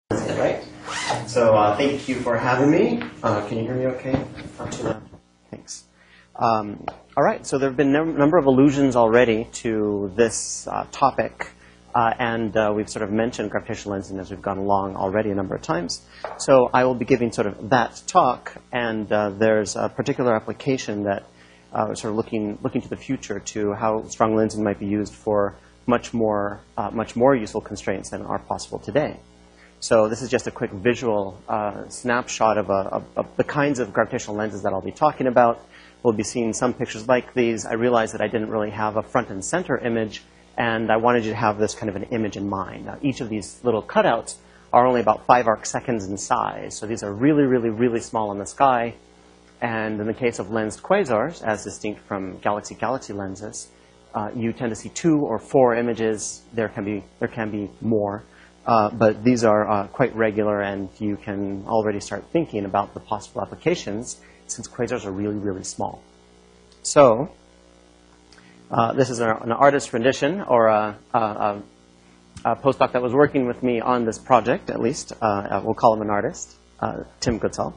Right. So thank you for having me. Can you hear me okay? Not too loud. Thanks. All right. So there have been a number of allusions already to this topic, and we've sort of mentioned gravitational lensing as we've gone along already a number of times. So I will be giving sort of that talk, and there's a particular application that sort of looking to the future to how strong lensing might be used for much more useful constraints than are possible today. So this is just a quick visual snapshot of the kinds of gravitational lenses that I'll be talking about. We'll be seeing some pictures like these. I realized that I didn't really have a front and center image, and I wanted you to have this kind of an image in mind. Now, each of these little cutouts are only about 5 arc seconds in size. So these are really, really, really small in the sky. And in the case of lensed quasars, as distinct from galaxy-galaxy lenses, you tend to see 2 or 4 images. There can be more. But these are quite regular, and you can already start thinking about the possible applications since quasars are really, really small. So this is an artist rendition, or a postdoc that was working with me on this project, at least. We'll call him an artist, Tim Goodsall.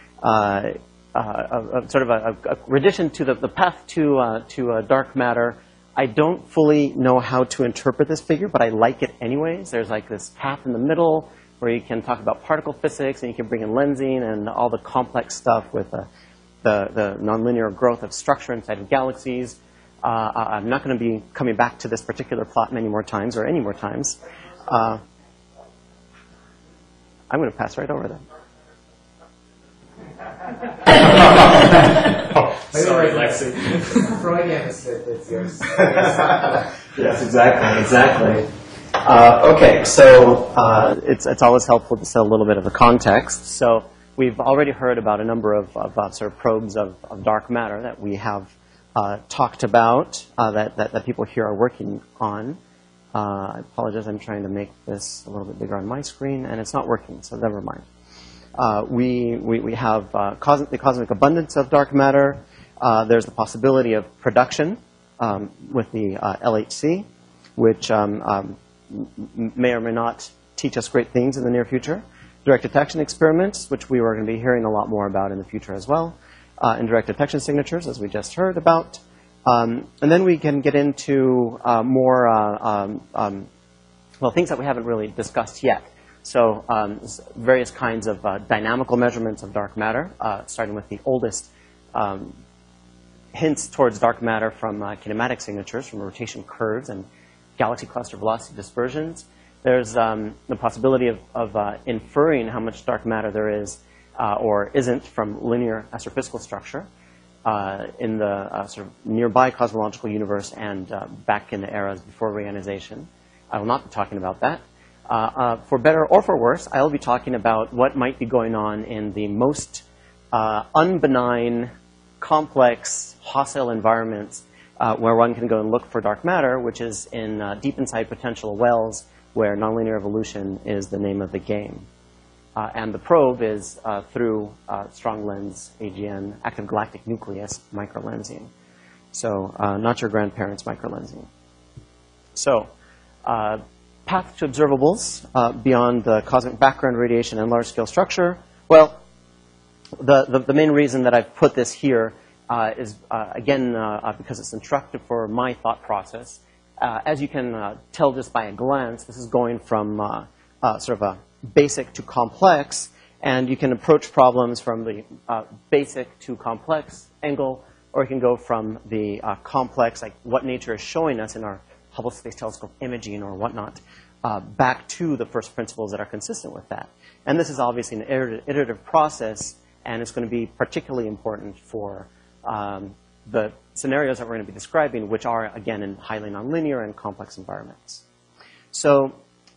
Sort of a rendition to the path to dark matter. I don't fully know how to interpret this figure, but I like it anyways. There's like this path in the middle where you can talk about particle physics, and you can bring in lensing and all the complex stuff with the nonlinear growth of structure inside of galaxies. I'm not going to be coming back to this particular plot many more times, or any more times. I'm going to pass right over them. Sorry, Lexi. Freudian slip, it's yours. Yes, exactly. Okay, so it's always helpful to set a little bit of a context. So we've already heard about a number of sort of probes of dark matter that we have talked about, that people here are working on. I apologize, I'm trying to make this a little bit bigger on my screen, and it's not working, so never mind. We have the cosmic abundance of dark matter. There's the possibility of production with the LHC, which may or may not teach us great things in the near future. Direct detection experiments, which we are going to be hearing a lot more about in the future as well. And direct detection signatures, as we just heard about. And then we can get into more things that we haven't really discussed yet. So various kinds of dynamical measurements of dark matter, starting with the oldest hints towards dark matter from kinematic signatures, from rotation curves and galaxy cluster velocity dispersions. There's the possibility of inferring how much dark matter there is or isn't from linear astrophysical structure in the sort of nearby cosmological universe and back in the eras before reionization. I will not be talking about that. For better or for worse, I'll be talking about what might be going on in the most unbenign, complex, hostile environments where one can go and look for dark matter, which is in deep inside potential wells where nonlinear evolution is the name of the game. And the probe is through strong lens AGN, active galactic nucleus microlensing. So not your grandparents' microlensing. So path to observables beyond the cosmic background radiation and large-scale structure. Well, the main reason that I've put this here is, again, because it's instructive for my thought process. As you can tell just by a glance, this is going from sort of a basic to complex, and you can approach problems from the basic to complex angle, or you can go from the complex, like what nature is showing us in our Hubble Space Telescope imaging or whatnot, back to the first principles that are consistent with that. And this is obviously an iterative process, and it's going to be particularly important for the scenarios that we're going to be describing, which are, again, in highly nonlinear and complex environments. So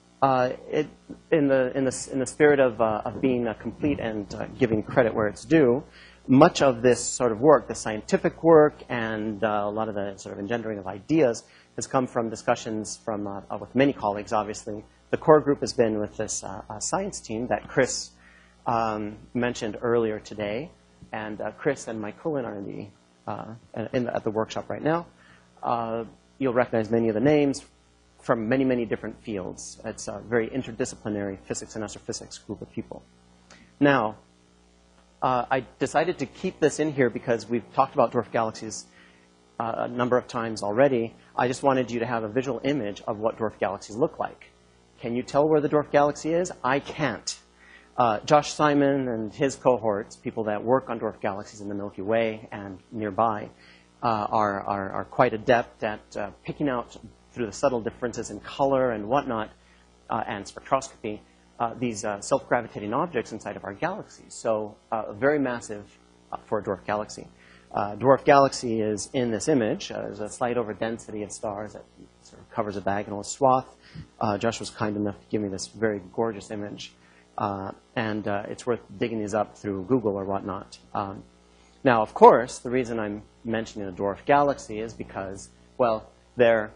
in the spirit of being complete and giving credit where it's due, much of this sort of work, the scientific work and a lot of the sort of engendering of ideas, has come from discussions from with many colleagues, obviously. The core group has been with this science team that Chris mentioned earlier today. And Chris and Mike Cullen are at the workshop right now. You'll recognize many of the names. from many, many different fields. It's a very interdisciplinary physics and astrophysics group of people. Now, I decided to keep this in here because we've talked about dwarf galaxies a number of times already. I just wanted you to have a visual image of what dwarf galaxies look like. Can you tell where the dwarf galaxy is? I can't. Josh Simon and his cohorts, people that work on dwarf galaxies in the Milky Way and nearby, are quite adept at picking out, through the subtle differences in color and whatnot, and spectroscopy, these self-gravitating objects inside of our galaxies. So very massive for a dwarf galaxy. Dwarf galaxy is in this image. There's a slight over density of stars that sort of covers a diagonal swath. Josh was kind enough to give me this very gorgeous image. And it's worth digging these up through Google or whatnot. Now, of course, the reason I'm mentioning a dwarf galaxy is because, well, there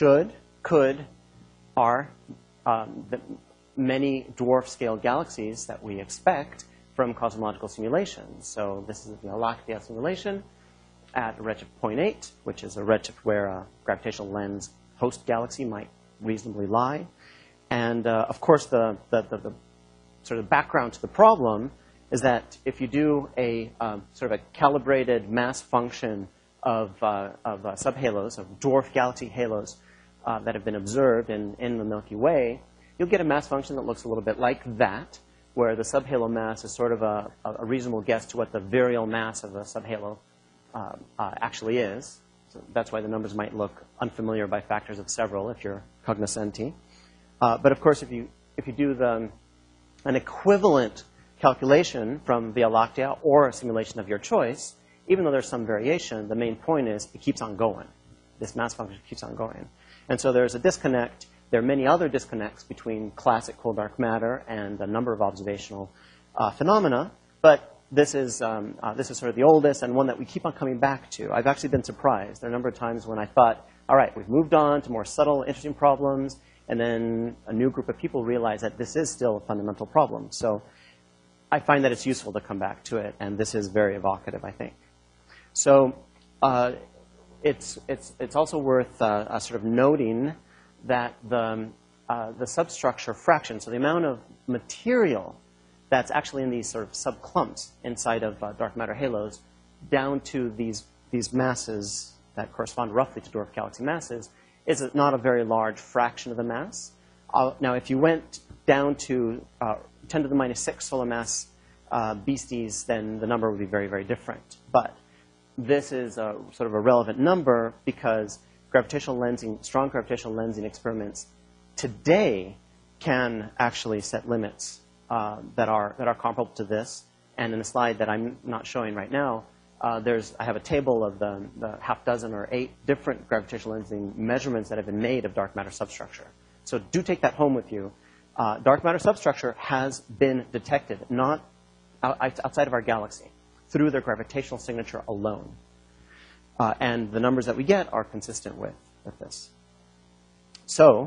are the many dwarf-scale galaxies that we expect from cosmological simulations. So this is the Alaktia simulation at a redshift 0.8, which is a redshift where a gravitational lens host galaxy might reasonably lie. And of course, the sort of background to the problem is that if you do a sort of a calibrated mass function of subhalos, of dwarf galaxy halos that have been observed in the Milky Way, you'll get a mass function that looks a little bit like that, where the subhalo mass is sort of a reasonable guess to what the virial mass of a subhalo actually is. So that's why the numbers might look unfamiliar by factors of several if you're cognoscenti. But of course, if you do an equivalent calculation from Via Lactea or a simulation of your choice, even though there's some variation, the main point is it keeps on going. This mass function keeps on going. And so there's a disconnect. There are many other disconnects between classic cold dark matter and a number of observational phenomena, but this is sort of the oldest and one that we keep on coming back to. I've actually been surprised. There are a number of times when I thought, all right, we've moved on to more subtle, interesting problems, and then a new group of people realize that this is still a fundamental problem. So I find that it's useful to come back to it, and this is very evocative, I think. So it's also worth sort of noting that the substructure fraction, so the amount of material that's actually in these sort of subclumps inside of dark matter halos, down to these masses that correspond roughly to dwarf galaxy masses, is not a very large fraction of the mass. Now, if you went down to 10 to the minus 6 solar mass beasties, then the number would be very, very different. But this is a sort of a relevant number because gravitational lensing, strong gravitational lensing experiments today can actually set limits that are comparable to this. And in a slide that I'm not showing right now, I have a table of the half dozen or 8 different gravitational lensing measurements that have been made of dark matter substructure. So do take that home with you. Dark matter substructure has been detected, not outside of our galaxy, through their gravitational signature alone. And the numbers that we get are consistent with this. So,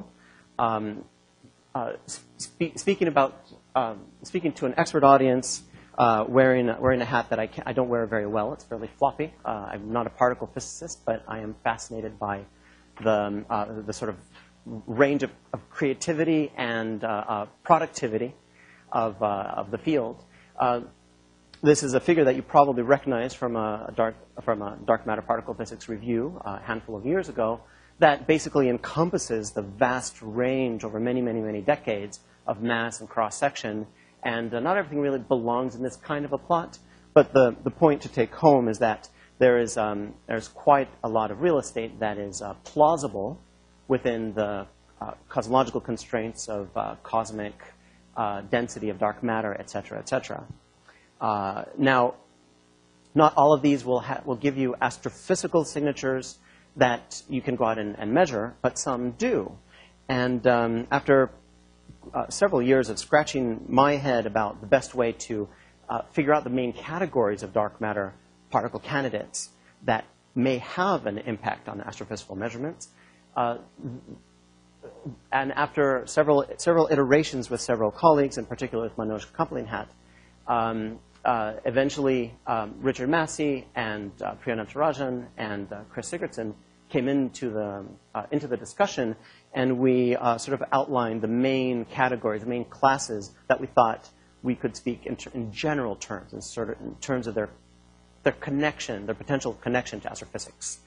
speaking to an expert audience, wearing a hat that I don't wear very well. It's fairly floppy. I'm not a particle physicist, but I am fascinated by the sort of range of creativity and productivity of the field. This is a figure that you probably recognize from a dark matter particle physics review a handful of years ago that basically encompasses the vast range over many, many, many decades of mass and cross-section. And not everything really belongs in this kind of a plot. But the point to take home is that there's quite a lot of real estate that is plausible within the cosmological constraints of cosmic density of dark matter, et cetera, et cetera. Now, not all of these will give you astrophysical signatures that you can go out and measure, but some do. And after several years of scratching my head about the best way to figure out the main categories of dark matter particle candidates that may have an impact on astrophysical measurements, and after several iterations with several colleagues, in particular with Manoj Kamplinhat, eventually Richard Massey and Priya Natarajan and Chris Sigurdsson came into the discussion, and we sort of outlined the main categories, the main classes that we thought we could speak in general terms, in terms of their connection, their potential connection to astrophysics.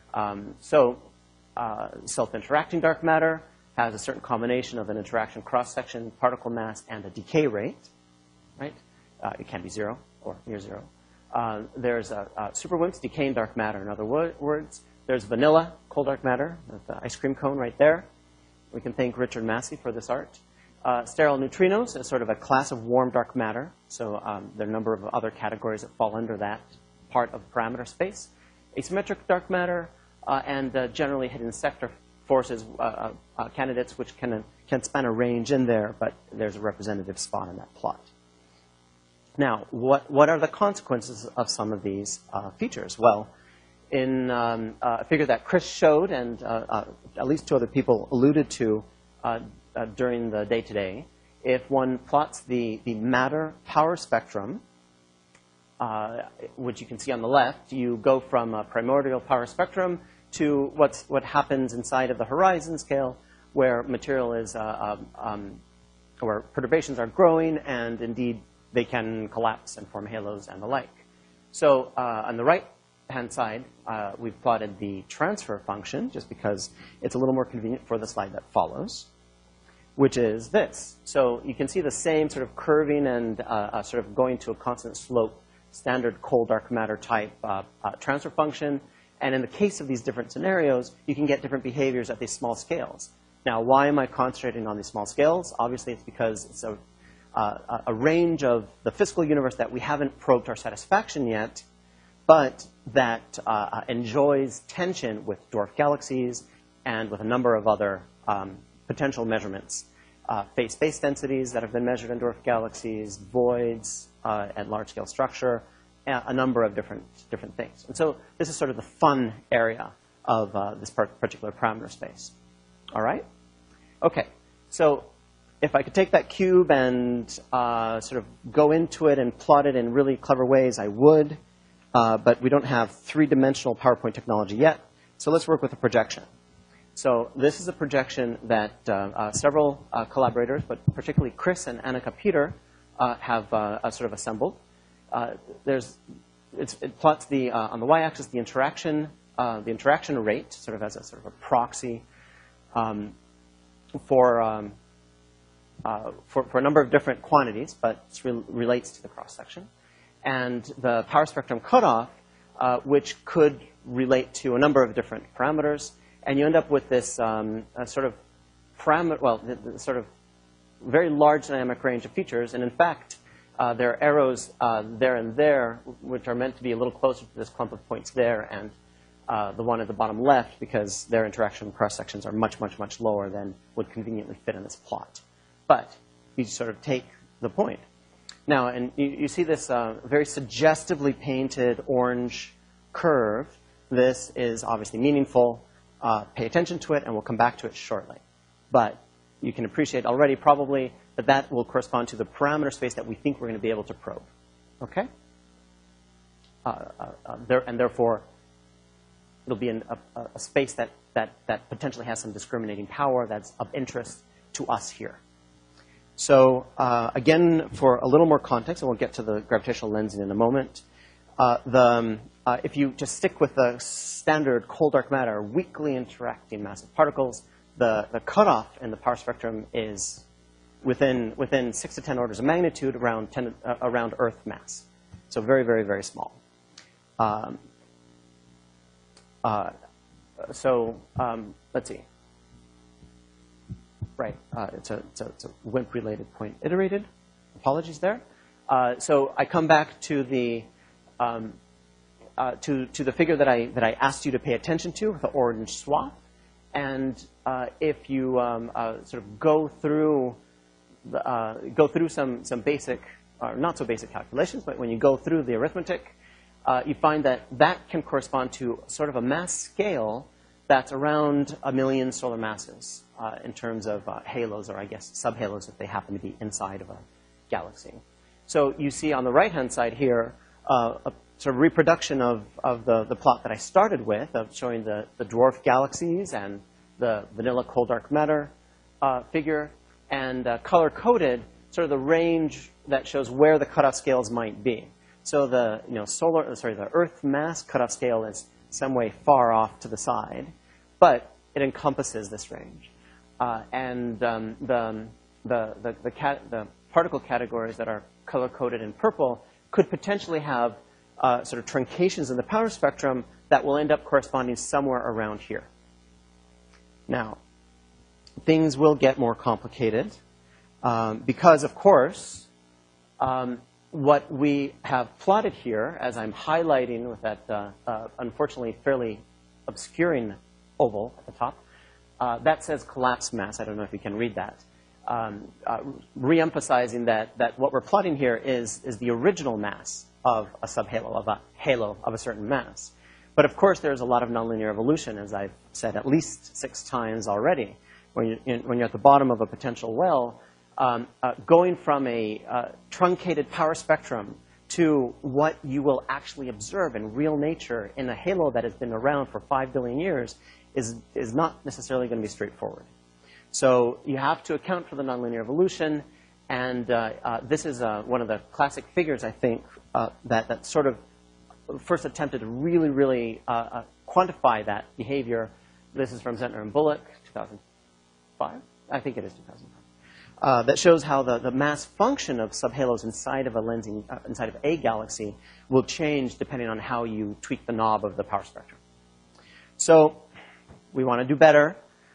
Self-interacting dark matter has a certain combination of an interaction cross-section, particle mass, and a decay rate, right? It can be zero or near zero. There's super WIMPs, decaying dark matter, in other words. There's vanilla, cold dark matter, the ice cream cone right there. We can thank Richard Massey for this art. Sterile neutrinos is sort of a class of warm dark matter. So there are a number of other categories that fall under that part of parameter space. Asymmetric dark matter, and generally hidden sector forces candidates, which can span a range in there, but there's a representative spot in that plot. Now, what are the consequences of some of these features? Well, in a figure that Chris showed, and at least two other people alluded to during the day today, if one plots the matter power spectrum, which you can see on the left, you go from a primordial power spectrum to what happens inside of the horizon scale, where material is, where perturbations are growing, and indeed they can collapse and form halos and the like. So on the right-hand side, we've plotted the transfer function, just because it's a little more convenient for the slide that follows, which is this. So you can see the same sort of curving and sort of going to a constant slope, standard cold dark matter type transfer function. And in the case of these different scenarios, you can get different behaviors at these small scales. Now, why am I concentrating on these small scales? Obviously, it's because it's a range of the physical universe that we haven't probed to our satisfaction yet, but that enjoys tension with dwarf galaxies and with a number of other potential measurements. Phase space densities that have been measured in dwarf galaxies, voids, and large-scale structure, a number of different things. And so this is sort of the fun area of this particular parameter space. All right? OK. So if I could take that cube and sort of go into it and plot it in really clever ways, I would. But we don't have three-dimensional PowerPoint technology yet. So let's work with a projection. So this is a projection that several collaborators, but particularly Chris and Annika Peter, have sort of assembled. It plots on the y-axis the interaction rate, sort of as a sort of a proxy for a number of different quantities, but it relates to the cross section, and the power spectrum cutoff, which could relate to a number of different parameters, and you end up with this sort of parameter, well, the sort of very large dynamic range of features, and in fact. There are arrows there and there, which are meant to be a little closer to this clump of points there, and the one at the bottom left, because their interaction cross-sections are much, much, much lower than would conveniently fit in this plot. But you sort of take the point. Now, and you see this very suggestively painted orange curve. This is obviously meaningful. Pay attention to it, and we'll come back to it shortly. But you can appreciate already probably that will correspond to the parameter space that we think we're going to be able to probe. Okay? And therefore, there'll be a space that potentially has some discriminating power that's of interest to us here. So again, for a little more context, and we'll get to the gravitational lensing in a moment, if you just stick with the standard cold dark matter, weakly interacting massive particles, the cutoff in the power spectrum is within 6 to 10 orders of magnitude around Earth mass. So very, very, very small. Let's see. Right, it's a WIMP-related point iterated. Apologies there. So I come back to the figure that I asked you to pay attention to, the orange swath. And if you sort of go through some basic, or not so basic calculations, but when you go through the arithmetic, you find that can correspond to sort of a mass scale that's around 1 million solar masses in terms of halos, or I guess subhalos if they happen to be inside of a galaxy. So you see on the right-hand side here a sort of reproduction of the plot that I started with, of showing the dwarf galaxies and the vanilla cold dark matter figure, and color-coded sort of the range that shows where the cutoff scales might be. So the the Earth mass cutoff scale is some way far off to the side, but it encompasses this range. The particle categories that are color-coded in purple could potentially have sort of truncations in the power spectrum that will end up corresponding somewhere around here. Now, things will get more complicated because, of course, what we have plotted here, as I'm highlighting with that unfortunately fairly obscuring oval at the top, that says collapse mass. I don't know if you can read that. Re-emphasizing that what we're plotting here is the original mass of a subhalo, of a halo of a certain mass. But of course, there's a lot of nonlinear evolution, as I've said at least 6 times already. When you're at the bottom of a potential well, going from a truncated power spectrum to what you will actually observe in real nature in a halo that has been around for 5 billion years is not necessarily going to be straightforward. So you have to account for the nonlinear evolution, and this is one of the classic figures, I think, that sort of first attempted to really quantify that behavior. This is from Zentner and Bullock, 2005? I think it is 2005. That shows how the mass function of subhalos inside of inside of a galaxy will change depending on how you tweak the knob of the power spectrum. So we want to do better.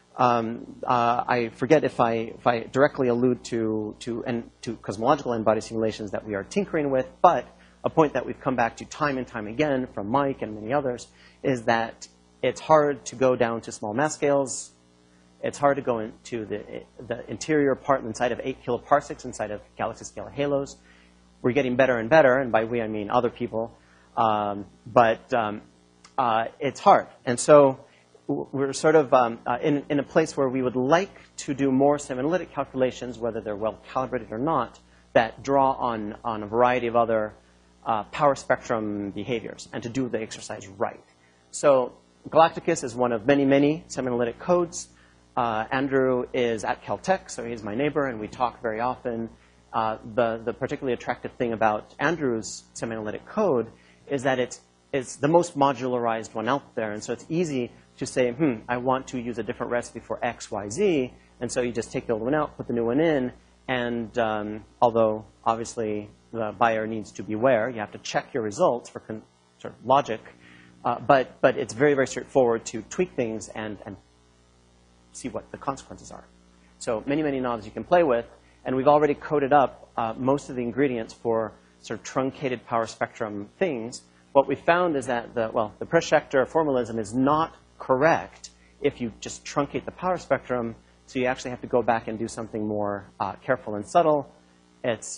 I forget if I directly allude to cosmological n-body simulations that we are tinkering with, but a point that we've come back to time and time again from Mike and many others is that it's hard to go down to small mass scales. It's hard to go into the interior part inside of 8 kiloparsecs inside of galaxy-scale halos. We're getting better and better, and by we I mean other people. But it's hard. And so we're sort of in a place where we would like to do more semi-analytic calculations, whether they're well calibrated or not, that draw on a variety of other power spectrum behaviors, and to do the exercise right. So Galacticus is one of many semi-analytic codes. Andrew is at Caltech, so he's my neighbor, and we talk very often. The particularly attractive thing about Andrew's semi-analytic code is that it's the most modularized one out there, and so it's easy to say, I want to use a different recipe for X, Y, Z, and so you just take the old one out, put the new one in, and although obviously the buyer needs to beware, you have to check your results for sort of logic, but it's very straightforward to tweak things and see what the consequences are. So many knobs you can play with, and we've already coded up most of the ingredients for sort of truncated power spectrum things. What we found is that the Preschechter formalism is not correct if you just truncate the power spectrum, so you actually have to go back and do something more careful and subtle. It's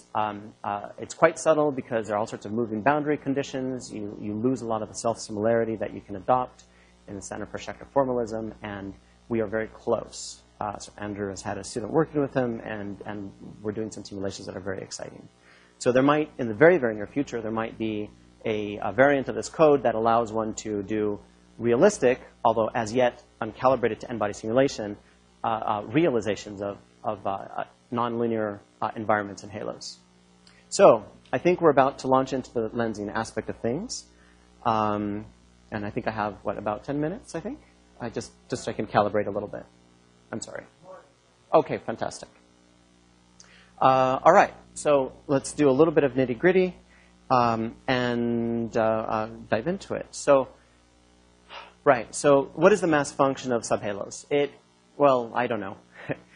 quite subtle because there are all sorts of moving boundary conditions. You lose a lot of the self-similarity that you can adopt in the standard Preschechter formalism, and we are very close. So Andrew has had a student working with him, and we're doing some simulations that are very exciting. So there might, in the very near future, there might be a variant of this code that allows one to do realistic, although as yet uncalibrated to n-body simulation, realizations of nonlinear environments and halos. So I think we're about to launch into the lensing aspect of things. And I think I have, about 10 minutes, I think? Just so I can calibrate a little bit. I'm sorry. OK, fantastic. All right, so let's do a little bit of nitty-gritty and dive into it. So, right, so what is the mass function of subhalos? Well, I don't know.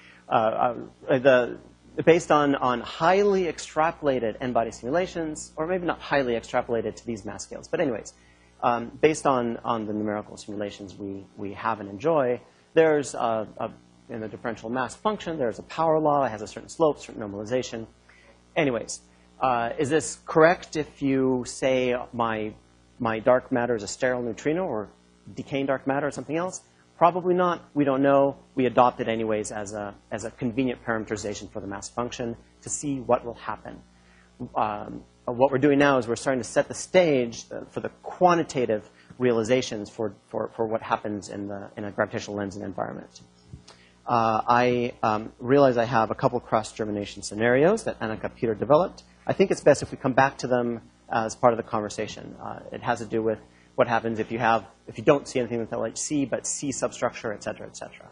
Based on highly extrapolated n-body simulations, or maybe not highly extrapolated to these mass scales, but anyways, based on the numerical simulations we have and enjoy, there's in the differential mass function, there's a power law. It has a certain slope, certain normalization. Anyways, is this correct if you say my dark matter is a sterile neutrino or decaying dark matter or something else? Probably not. We don't know. We adopt it anyways as a convenient parameterization for the mass function to see what will happen. what we're doing now is we're starting to set the stage for the quantitative realizations for what happens in a gravitational lensing environment. I realize I have a couple cross-germination scenarios that Annika Peter developed. I think it's best if we come back to them as part of the conversation. It has to do with what happens if you don't see anything with LHC, but see substructure, et cetera, et cetera.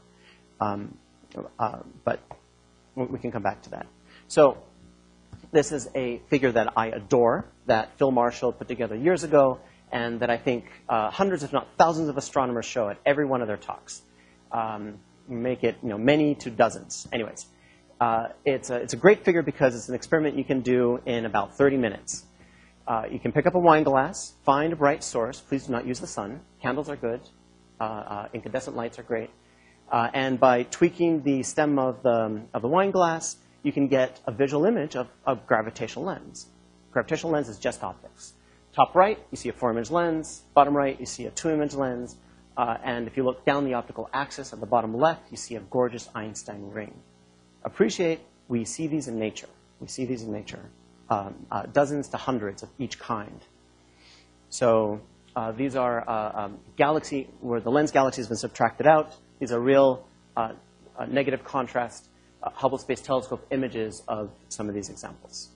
But we can come back to that. So this is a figure that I adore, that Phil Marshall put together years ago, and that I think hundreds, if not thousands, of astronomers show at every one of their talks. Make it many to dozens. Anyways, it's a great figure because it's an experiment you can do in about 30 minutes. You can pick up a wine glass, find a bright source. Please do not use the sun. Candles are good. Incandescent lights are great. And by tweaking the stem of the wine glass, you can get a visual image of a gravitational lens. Gravitational lens is just optics. Top right, you see a 4-image lens. Bottom right, you see a 2-image lens. And if you look down the optical axis at the bottom left, you see a gorgeous Einstein ring. Appreciate, we see these in nature. We see these in nature. Dozens to hundreds of each kind. So these are galaxy, where the lens galaxy has been subtracted out. These are real negative contrast Hubble Space Telescope images of some of these examples.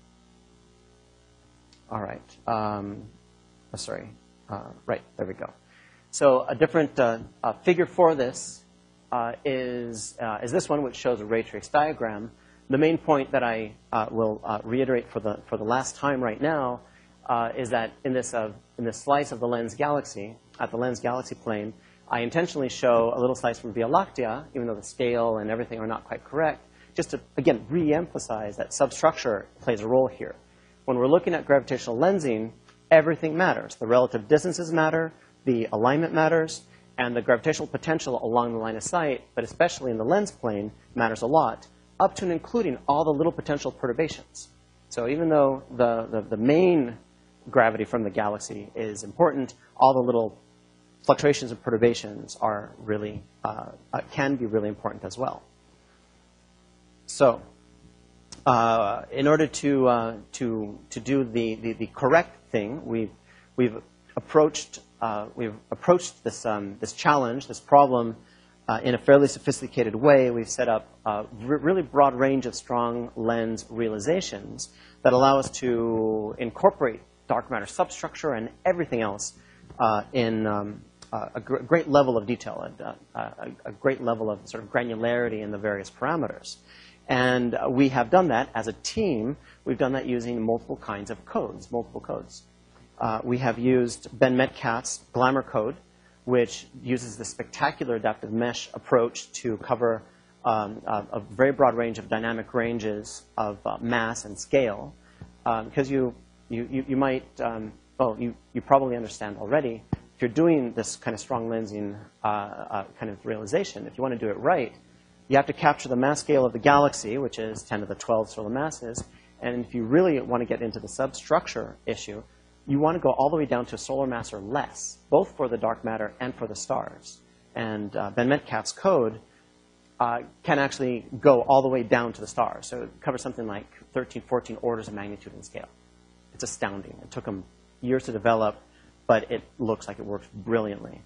All right. Right, there we go. So a different figure for this is this one, which shows a ray trace diagram. The main point that I will reiterate for the last time right now is that in this slice of the lens galaxy, at the lens galaxy plane, I intentionally show a little slice from Via Lactea, even though the scale and everything are not quite correct, just to, again, re-emphasize that substructure plays a role here. When we're looking at gravitational lensing, everything matters. The relative distances matter, the alignment matters, and the gravitational potential along the line of sight, but especially in the lens plane, matters a lot, up to and including all the little potential perturbations. So even though the main gravity from the galaxy is important, all the little fluctuations and perturbations are really, can be really important as well. So in order to do the correct thing, we've approached this challenge, this problem, in a fairly sophisticated way. We've set up a really broad range of strong lens realizations that allow us to incorporate dark matter substructure and everything else in a great level of detail, a great level of sort of granularity in the various parameters. And we have done that as a team. We've done that using multiple kinds of codes, multiple codes. We have used Ben Metcalf's Glamour code, which uses the spectacular adaptive mesh approach to cover a very broad range of dynamic ranges of mass and scale. Because you might, you probably understand already, if you're doing this kind of strong lensing kind of realization, if you want to do it right, you have to capture the mass scale of the galaxy, which is 10 to the 12 solar masses. And if you really want to get into the substructure issue, you want to go all the way down to a solar mass or less, both for the dark matter and for the stars. And Ben Metcalf's code can actually go all the way down to the stars. So it covers something like 13, 14 orders of magnitude in scale. It's astounding. It took them years to develop, but it looks like it works brilliantly.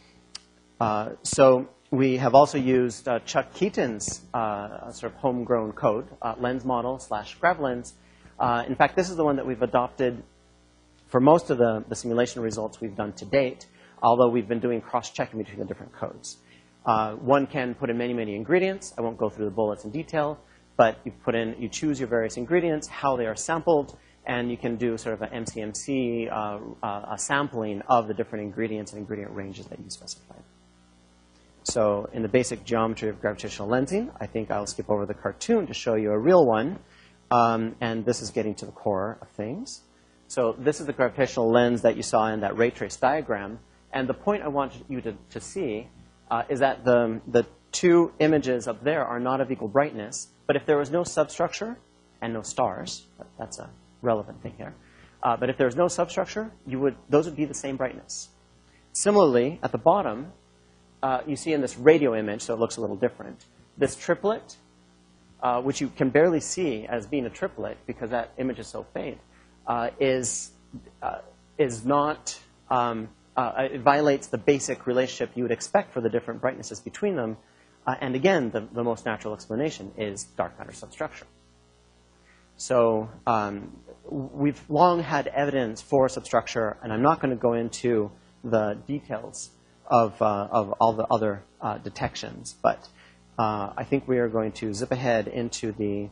So we have also used Chuck Keaton's sort of homegrown code, lens model / GravLens. In fact, this is the one that we've adopted for most of the simulation results we've done to date, although we've been doing cross-checking between the different codes. One can put in many, many ingredients. I won't go through the bullets in detail, but you choose your various ingredients, how they are sampled, and you can do sort of an MCMC a sampling of the different ingredients and ingredient ranges that you specify. So in the basic geometry of gravitational lensing, I think I'll skip over the cartoon to show you a real one. And this is getting to the core of things. So this is the gravitational lens that you saw in that ray trace diagram. And the point I want you to see is that the two images up there are not of equal brightness. But if there was no substructure and no stars, that's a relevant thing here. But if there was no substructure, those would be the same brightness. Similarly, at the bottom, you see in this radio image, so it looks a little different, this triplet which you can barely see as being a triplet because that image is so faint, is not, it violates the basic relationship you would expect for the different brightnesses between them. And again, the most natural explanation is dark matter substructure. So we've long had evidence for substructure, and I'm not going to go into the details of all the other detections, but I think we are going to zip ahead into the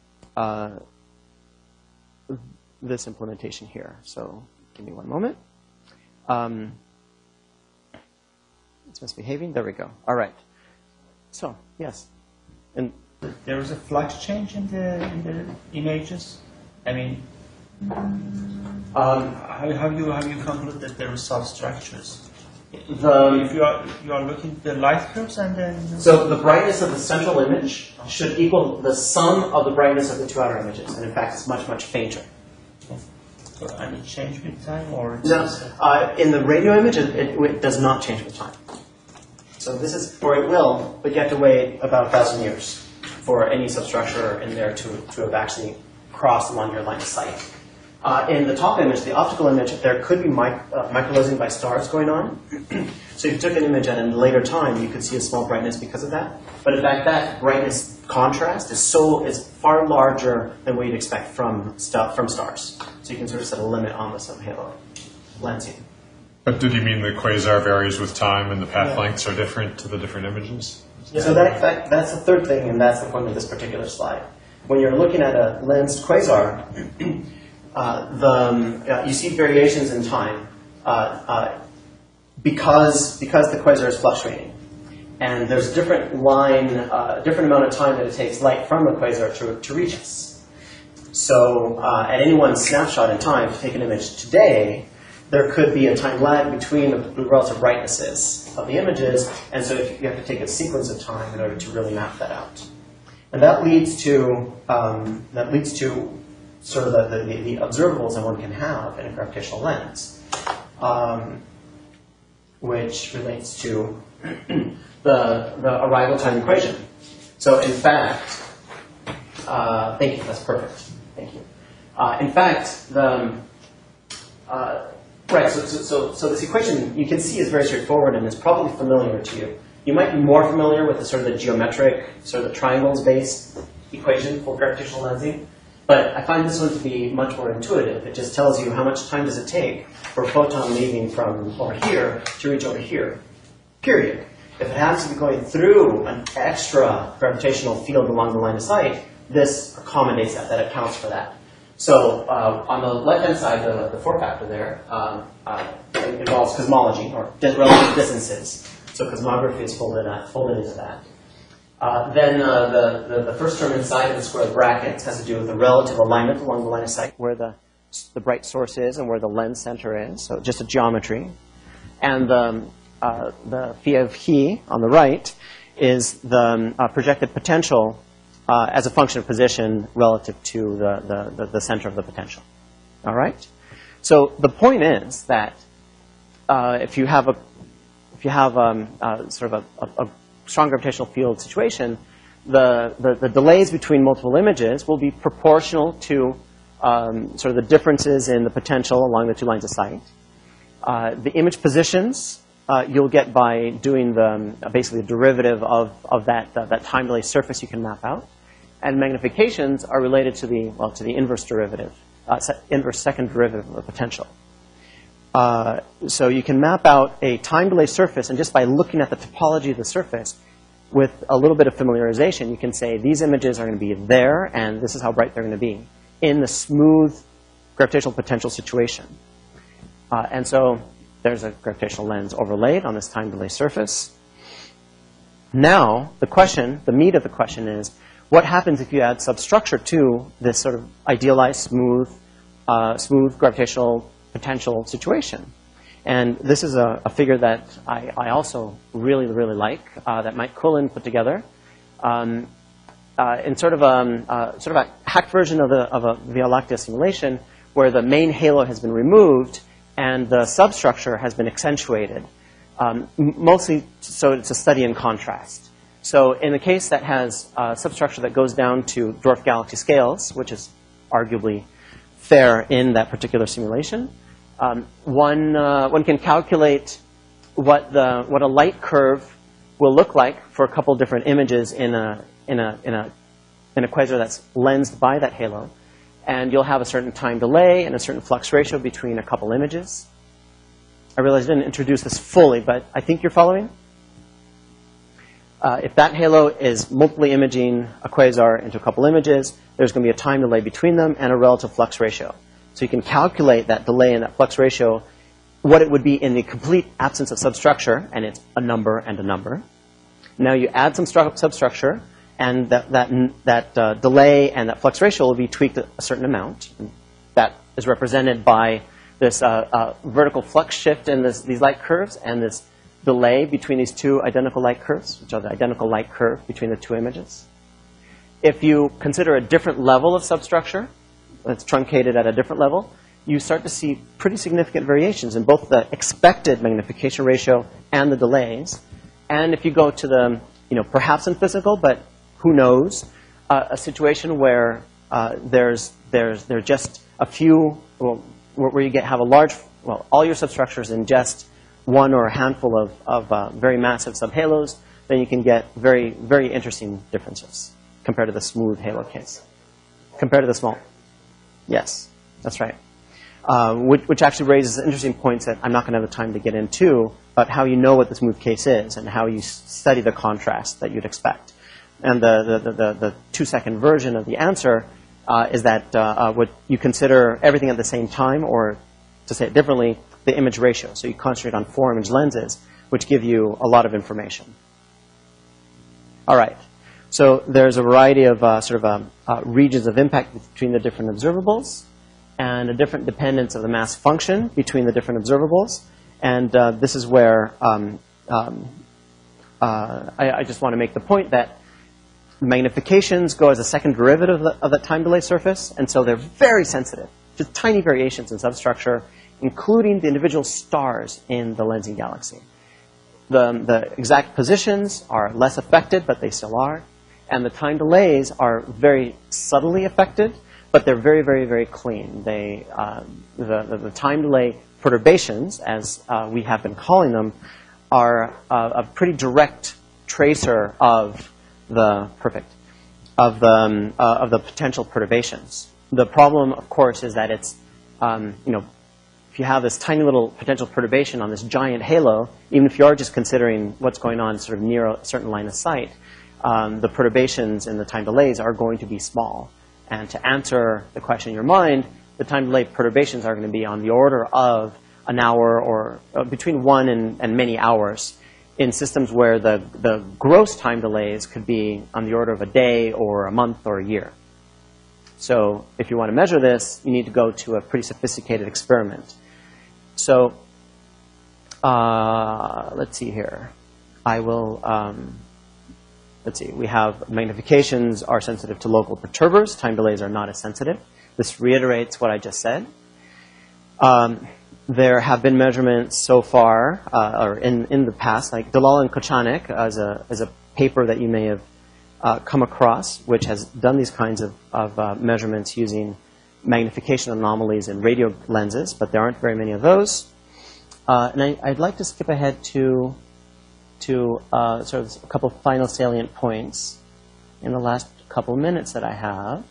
this implementation here. So give me one moment. It's misbehaving. There we go. All right. So yes, and there is a flux change in the images. I mean, how you conclude that there are substructures? If you are looking at the light curves and then so the brightness of the central image should equal the sum of the brightness of the two outer images, and in fact, it's much fainter. So any change with time, or no? In the radio image, it does not change with time. So this is, or it will, but you have to wait about 1,000 years for any substructure in there to have actually crossed along your line of sight. In the top image, the optical image, there could be microlensing by stars going on. So if you took an image at a later time, you could see a small brightness because of that. But in fact, that brightness contrast is far larger than what you'd expect from stars. So you can sort of set a limit on the subhalo lensing. But did you mean the quasar varies with time and the path lengths are different to the different images? Yeah. So that's the third thing, and that's the point of this particular slide. When you're looking at a lensed quasar, you see variations in time because the quasar is fluctuating. And there's a different amount of time that it takes light from the quasar to reach us. So at any one snapshot in time, if you take an image today, there could be a time lag between the relative brightnesses of the images, and so you have to take a sequence of time in order to really map that out. And that leads to sort of the observables that one can have in a gravitational lens, which relates to the arrival time equation. So in fact, thank you, that's perfect. Thank you. In fact, right, so this equation you can see is very straightforward and is probably familiar to you. You might be more familiar with the sort of the geometric, sort of the triangles-based equation for gravitational lensing, but I find this one to be much more intuitive. It just tells you how much time does it take for a photon leaving from over here to reach over here, period. If it happens to be going through an extra gravitational field along the line of sight, this accommodates that accounts for that. So on the left-hand side, the fourth factor there involves cosmology, or relative distances. So cosmography is folded into that. Then the first term inside of the square brackets has to do with the relative alignment along the line of sight, where the bright source is and where the lens center is, so just a geometry. And the phi of he on the right is the projected potential as a function of position relative to the center of the potential. All right? So the point is that if you have sort of a strong gravitational field situation, the delays between multiple images will be proportional to sort of the differences in the potential along the two lines of sight. The image positions you'll get by doing basically the derivative of that time delay surface you can map out. And magnifications are related to the inverse derivative, inverse second derivative of the potential. So you can map out a time delay surface, and just by looking at the topology of the surface with a little bit of familiarization, you can say these images are going to be there, and this is how bright they're going to be in the smooth gravitational potential situation. And so there's a gravitational lens overlaid on this time delay surface. Now, the meat of the question is, what happens if you add substructure to this sort of idealized, smooth gravitational potential situation? And this is a figure that I also really like, that Mike Cullen put together in sort of a hacked version of the Via Lactea simulation, where the main halo has been removed and the substructure has been accentuated, mostly so it's a study in contrast. So in the case that has a substructure that goes down to dwarf galaxy scales, which is arguably fair in that particular simulation, one can calculate what a light curve will look like for a couple different images in a quasar that's lensed by that halo. And you'll have a certain time delay and a certain flux ratio between a couple images. I realize I didn't introduce this fully, but I think you're following. If that halo is multiply imaging a quasar into a couple images, there's going to be a time delay between them and a relative flux ratio. So you can calculate that delay and that flux ratio, what it would be in the complete absence of substructure, and it's a number and a number. Now you add some substructure, and that delay and that flux ratio will be tweaked a certain amount. That is represented by this vertical flux shift in these light curves and this delay between these two identical light curves, which are the identical light curve between the two images. If you consider a different level of substructure, that's truncated at a different level, you start to see pretty significant variations in both the expected magnification ratio and the delays. And if you go to the, perhaps in physical, but who knows, a situation where there's just a few, where you have a large, all your substructures in just one or a handful of very massive subhalos, then you can get very, very interesting differences compared to the smooth halo case. Compared to the small. Yes, that's right. Which actually raises interesting points that I'm not going to have the time to get into, about how you know what the smooth case is and how you study the contrast that you'd expect. And the 2-second version of the answer is that what you consider everything at the same time, or to say it differently, the image ratio. So you concentrate on 4 image lenses, which give you a lot of information. All right. So there's a variety of regions of impact between the different observables, and a different dependence of the mass function between the different observables. And this is where I just want to make the point that magnifications go as a second derivative of the time delay surface, and so they're very sensitive to tiny variations in substructure, including the individual stars in the lensing galaxy. The exact positions are less affected, but they still are. And the time delays are very subtly affected, but they're very, very, very clean. The time delay perturbations, as we have been calling them, are a pretty direct tracer of the potential perturbations. The problem, of course, is that it's if you have this tiny little potential perturbation on this giant halo, even if you are just considering what's going on sort of near a certain line of sight, the perturbations and the time delays are going to be small. And to answer the question in your mind, the time delay perturbations are going to be on the order of an hour or between 1 and many hours in systems where the gross time delays could be on the order of a day or a month or a year. So if you want to measure this, you need to go to a pretty sophisticated experiment. So let's see here. I will, let's see, we have magnifications are sensitive to local perturbers. Time delays are not as sensitive. This reiterates what I just said. There have been measurements so far, or in the past, like Dalal and Kochanek as a paper that you may have come across, which has done these kinds of measurements using magnification anomalies in radio lenses, but there aren't very many of those. And I'd like to skip ahead to sort of a couple final salient points in the last couple minutes that I have.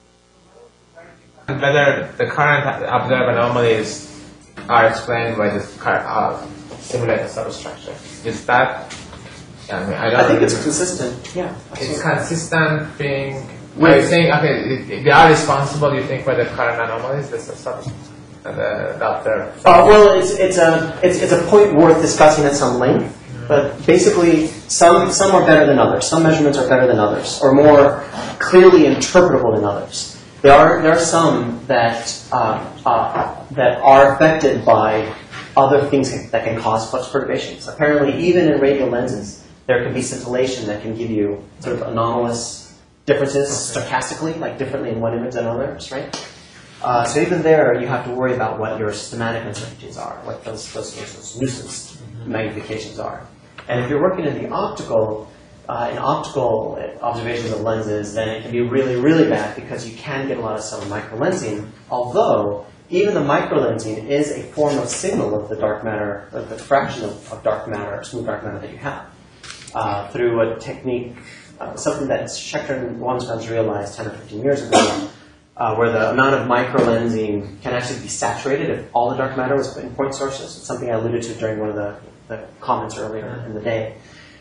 Whether the current observed anomalies are explained by this simulated substructure. Is that? I think it's consistent. Yeah. It's consistent being. Are you saying, okay, they are responsible, you think, for the current anomalies? This is the doctor. Well, it's a point worth discussing at some length. But basically, some are better than others. Some measurements are better than others, or more clearly interpretable than others. There are some that are affected by other things that can cause flux perturbations. Apparently, even in radial lenses, there can be scintillation that can give you sort of anomalous differences stochastically, like differently in one image than others, right? So even there, you have to worry about what your systematic uncertainties are, what those nuisance magnifications are. And if you're working in the optical, in optical observations of lenses, then it can be really, really bad because you can get a lot of subtle microlensing, although even the microlensing is a form of signal of the dark matter, of the fraction of dark matter, smooth dark matter that you have, through a technique, something that Schechter and Wanström realized 10 or 15 years ago, where the amount of microlensing can actually be saturated if all the dark matter was in point sources. It's something I alluded to during one of the comments earlier in the day.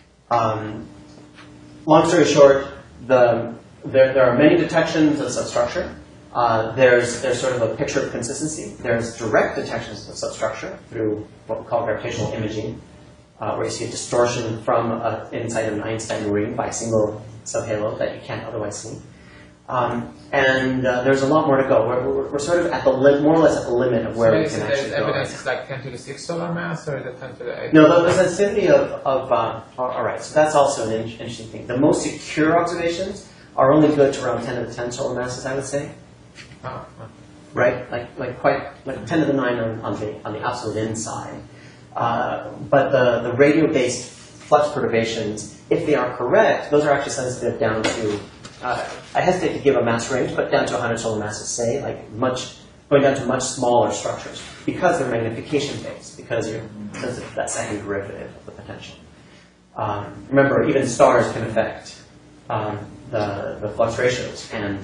Long story short, there are many detections of substructure. There's sort of a picture of consistency. There's direct detections of substructure through what we call gravitational imaging, where you see a distortion from inside an Einstein ring by a single subhalo that you can't otherwise see. There's a lot more to go. We're sort of at the more or less at the limit of where we can actually go. Evidence is like 10 to the 6 solar mass, or is it 10 to the 8? No, the sensitivity of all right, so that's also an interesting thing. The most secure observations are only good to around 10 to the 10 solar masses, I would say. Oh. Right, like 10 to the 9 on the absolute inside. But the radio-based flux perturbations, if they are correct, those are actually sensitive down to, I hesitate to give a mass range, but down to 100 solar masses, say, going down to much smaller structures, because they're magnification-based, because you're sensitive to that second derivative of the potential. Remember, even stars can affect the flux ratios, and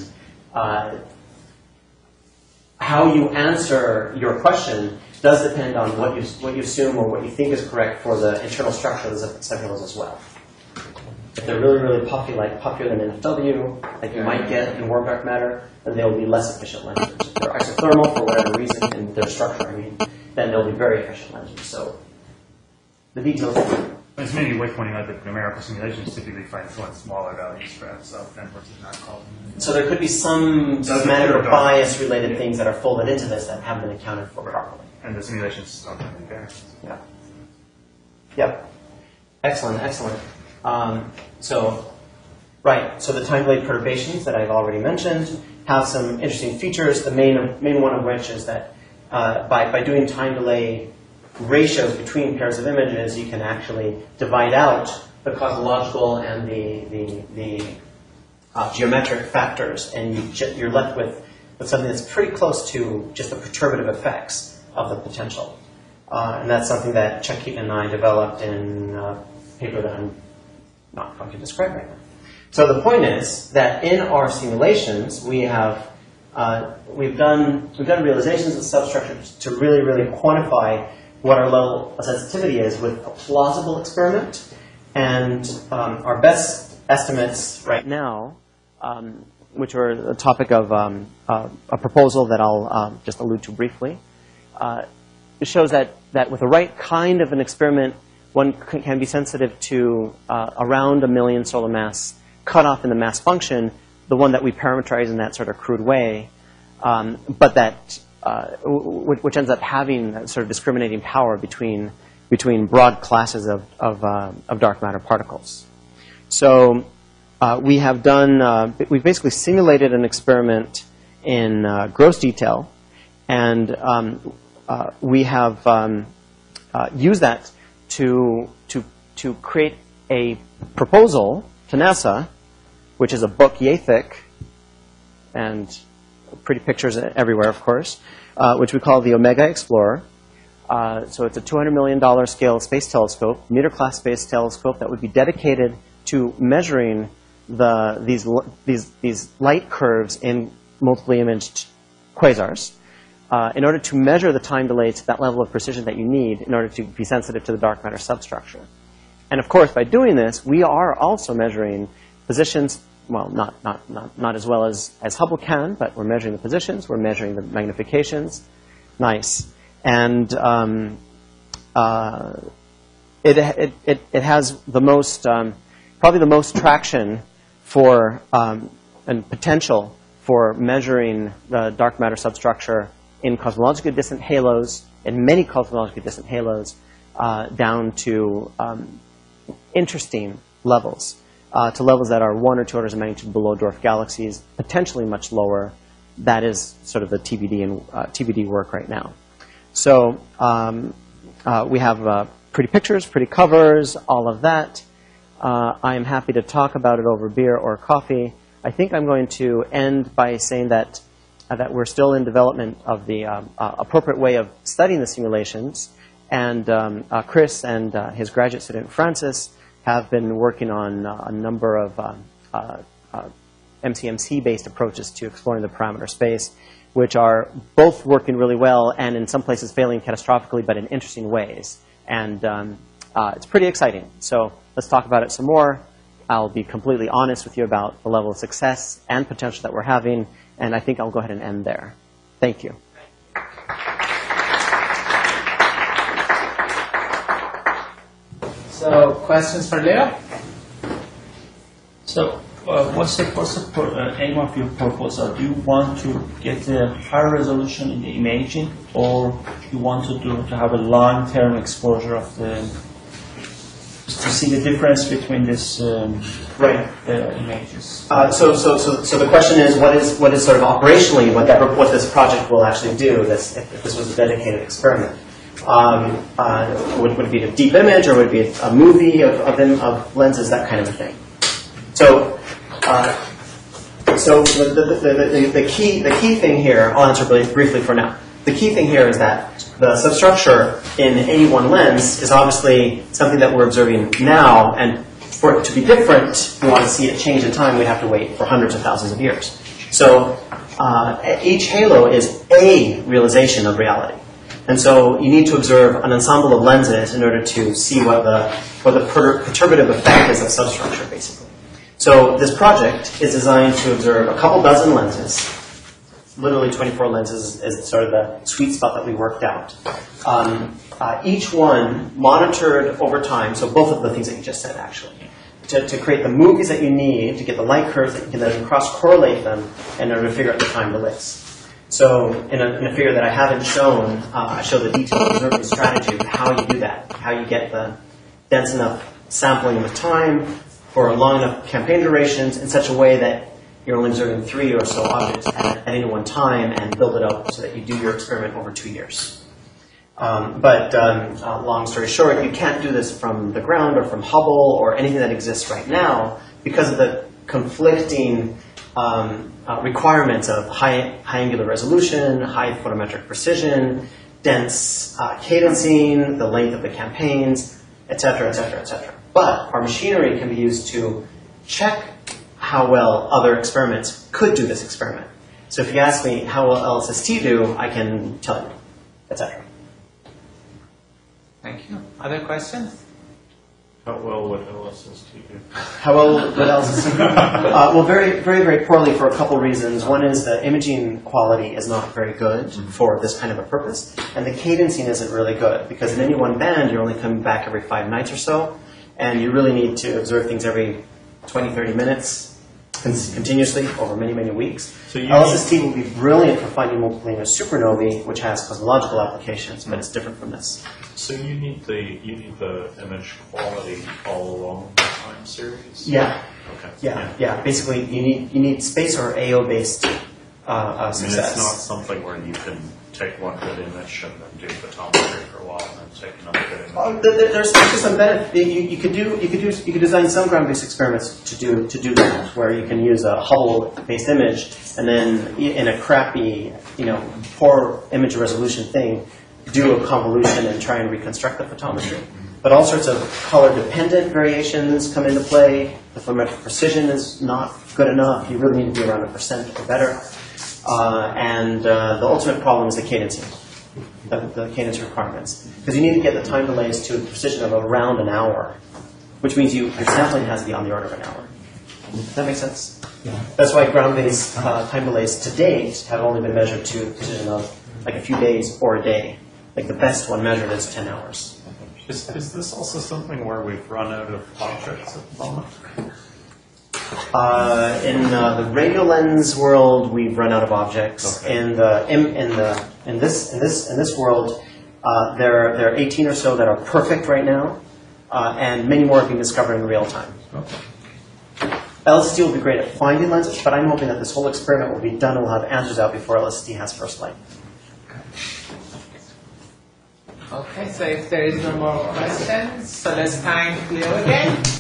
how you answer your question does depend on what you assume or what you think is correct for the internal structure of the subhalos as well. If they're really, really puffy, like puffier than NFW, like you might get in warm dark matter, then they will be less efficient lenses. If they're isothermal for whatever reason, in their structure, then they'll be very efficient lenses. So the details. It's maybe worth pointing out that numerical simulations typically find smaller values for sub networks is not called. So there could be some semantic or bias-related things that are folded into this that haven't been accounted for properly. And the simulations don't have any variance. Yeah. Yep. Excellent, excellent. So the time delay perturbations that I've already mentioned have some interesting features. The main one of which is that by doing time delay ratios between pairs of images, you can actually divide out the cosmological and the geometric factors, and you're left with something that's pretty close to just the perturbative effects of the potential. And that's something that Chuck Keaton and I developed in a paper that I'm not going to describe right now. So the point is that in our simulations, we've done realizations of substructures to really, really quantify what our level of sensitivity is with a plausible experiment. And our best estimates right now, which are the topic of a proposal that I'll just allude to briefly, it shows that with the right kind of an experiment, one can be sensitive to around 1 million solar mass cutoff in the mass function, the one that we parameterize in that sort of crude way, but that which ends up having that sort of discriminating power between broad classes of dark matter particles. So we've basically simulated an experiment in gross detail, and we have used that to create a proposal to NASA, which is a book yay thick, and pretty pictures everywhere, of course, which we call the Omega Explorer. So it's a $200 million scale space telescope, meter-class space telescope that would be dedicated to measuring these light curves in multiply imaged quasars in order to measure the time delay to that level of precision that you need in order to be sensitive to the dark matter substructure. And of course, by doing this, we are also measuring positions. Well, not as well as Hubble can, but we're measuring the positions, we're measuring the magnifications. Nice. And it has the most, probably the most traction for, and potential for measuring the dark matter substructure in cosmologically distant halos, in many cosmologically distant halos, down to interesting levels. To levels that are 1 or 2 orders of magnitude below dwarf galaxies, potentially much lower. That is sort of the TBD work right now. So we have pretty pictures, pretty covers, all of that. I am happy to talk about it over beer or coffee. I think I'm going to end by saying that we're still in development of the appropriate way of studying the simulations. And Chris and his graduate student Francis have been working on a number of MCMC-based approaches to exploring the parameter space, which are both working really well and in some places failing catastrophically, but in interesting ways. And it's pretty exciting. So let's talk about it some more. I'll be completely honest with you about the level of success and potential that we're having, and I think I'll go ahead and end there. Thank you. So, questions for Leo? So, what's the aim of your proposal? Do you want to get a higher resolution in the imaging, or you want to have a long-term exposure of to see the difference between this images? So the question is, what is sort of operationally what this project will actually do? If this was a dedicated experiment, would it be a deep image, or would it be a movie of lenses, that kind of a thing? So the key thing here, I'll answer really briefly for now. The key thing here is that the substructure in any one lens is obviously something that we're observing now, and for it to be different, if we want to see it change in time, we'd have to wait for hundreds of thousands of years. So each halo is a realization of reality. And so you need to observe an ensemble of lenses in order to see what the perturbative effect is of substructure, basically. So this project is designed to observe a couple dozen lenses. Literally 24 lenses is sort of the sweet spot that we worked out. Each one monitored over time, so both of the things that you just said, actually, to create the movies that you need to get the light curves that you can then cross-correlate them in order to figure out the time delays. So in a figure that I haven't shown, I show the detailed observing strategy of how you do that, how you get the dense enough sampling of time for long enough campaign durations in such a way that you're only observing 3 or so objects at any one time, and build it up so that you do your experiment over 2 years. Long story short, you can't do this from the ground or from Hubble or anything that exists right now because of the conflicting requirements of high angular resolution, high photometric precision, dense cadencing, the length of the campaigns, etc., etc., etc. But our machinery can be used to check how well other experiments could do this experiment. So if you ask me how will LSST do, I can tell you, etc. Thank you. Other questions? How well would LSST do? How well would LSST do? Well, very, very, very poorly for a couple reasons. One is the imaging quality is not very good for this kind of a purpose, and the cadencing isn't really good, because in any one band, you're only coming back every 5 nights or so, and you really need to observe things every 20, 30 minutes continuously over many, many weeks. So LSST will be brilliant for finding multiplanar supernovae, which has cosmological applications, but it's different from this. So you need the image quality all along the time series? Yeah. Okay. Yeah. Basically, you need space or AO based success. I mean, it's not something where you can take one good image and then do photometry for a while and then take another good image. There's actually some benefit. You could design some ground-based experiments to do that, where you can use a Hubble-based image and then in a crappy, poor image resolution thing, do a convolution and try and reconstruct the photometry. But all sorts of color-dependent variations come into play. The photometric precision is not good enough. You really need to be around 1% or better. And the ultimate problem is the cadencing, the cadence requirements. Because you need to get the time delays to a precision of around an hour, which means your sampling has to be on the order of an hour. Does that make sense? Yeah. That's why ground-based time delays to date have only been measured to a precision of like a few days or a day. Like the best one measured is 10 hours. Is this also something where we've run out of objects at the moment? In the radial lens world, we've run out of objects. Okay. In this world, there are 18 or so that are perfect right now, and many more are being discovered in real time. Okay. LSST will be great at finding lenses, but I'm hoping that this whole experiment will be done and we'll have answers out before LSST has first light. Okay, so if there is no more questions, so let's thank Leo again.